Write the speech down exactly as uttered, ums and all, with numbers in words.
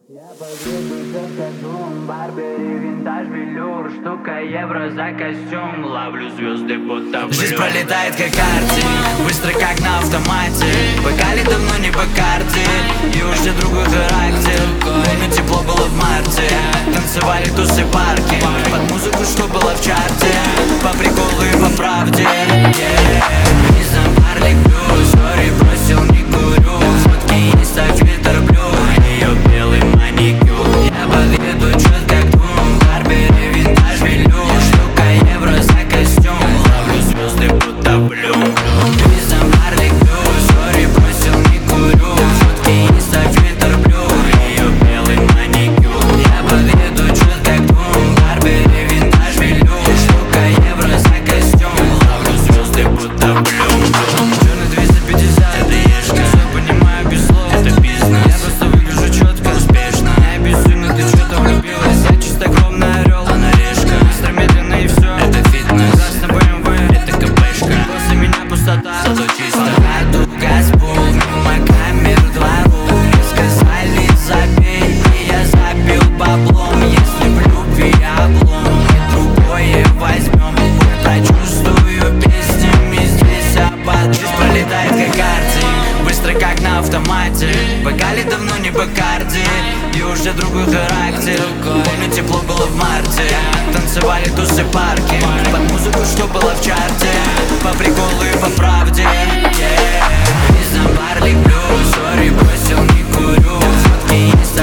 Я подъеду только дом, Барбери, винтаж, велюр, штука евро за костюм. Ловлю звезды будто блюр. Жизнь пролетает как картинг, быстро как на автомате. Бокали давно не по карте, и уже другой характер. Помню, тепло было в марте, танцевали тусы парки под музыку, что было в чарте, по приколу и по правде. Не замарли плюс, сори, бросил, не курю. Фотки инста, фильтр блю, ее белый маникюр. Я подъеду чёт как двум, Барбери, винтаж, велюр, штука евро за костюм. Ловлю звезды будто блюм. Не замарли плюс, сори, бросил, не курю. Фотки инста, фильтр блю, ее белый маникюр. Я подъеду чёт как двум, Барбери, винтаж, велюр, штука евро за костюм. Ловлю звезды будто блюм. Черный двести пятьдесят, это ешка. Все понимаю без слов, это бизнес. Я просто выгляжу четко, успешно. Я безумно, ты чё там влюбилась? Я чистокровный орел, она решка. Быстро, медленно и все, это фитнес. Красный бэ эм вэ, это КПшка. После меня пустота, зато чисто. По ходу Газпол, мимо камер двору. Мне сказали забей, и я забил баблом. Если в любви облом, и другое возьмем. Боль прочувствую песнями здесь, а потом жизнь пролетает как картинг, быстро как на автомате. Бокали давно не по карте, и уже другой характер. Помню, тепло было в марте, танцевали тусы парки под музыку, что было в чарте, по приколу и по правде. Не замарли плюс, сори, бросил, не курю. Фотки инста,